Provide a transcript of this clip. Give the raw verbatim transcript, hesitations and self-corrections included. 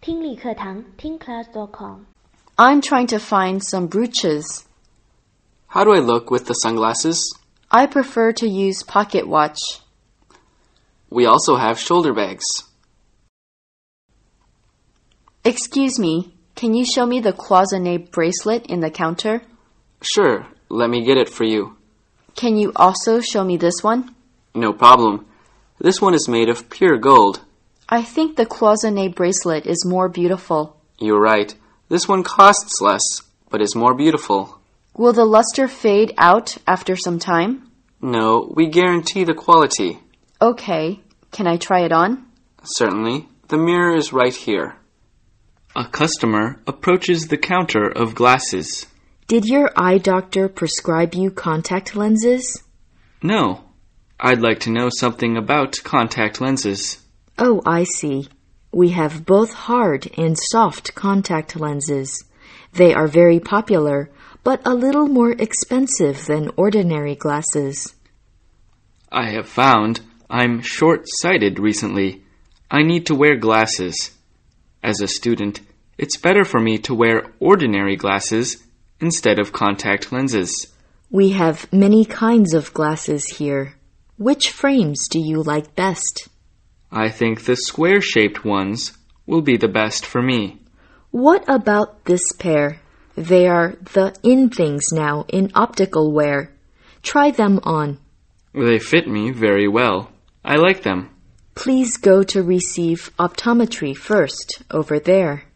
听力课堂听 class dot com. I'm trying to find some brooches. How do I look with the sunglasses? I prefer to use pocket watch. We also have shoulder bags. Excuse me, can you show me the cloisonné bracelet in the counter? Sure, let me get it for you. Can you also show me this one? No problem. This one is made of pure gold. I think the cloisonné bracelet is more beautiful. You're right. This one costs less, but is more beautiful. Will the luster fade out after some time? No, we guarantee the quality. Okay. Can I try it on? Certainly. The mirror is right here. A customer approaches the counter of glasses. Did your eye doctor prescribe you contact lenses? No. I'd like to know something about contact lenses. Oh, I see. We have both hard and soft contact lenses. They are very popular, but a little more expensive than ordinary glasses. I have found I'm short-sighted recently. I need to wear glasses. As a student, it's better for me to wear ordinary glasses instead of contact lenses. We have many kinds of glasses here. Which frames do you like best? I think the square-shaped ones will be the best for me. What about this pair? They are the in things now in optical wear. Try them on. They fit me very well. I like them. Please go to receive optometry first, over there.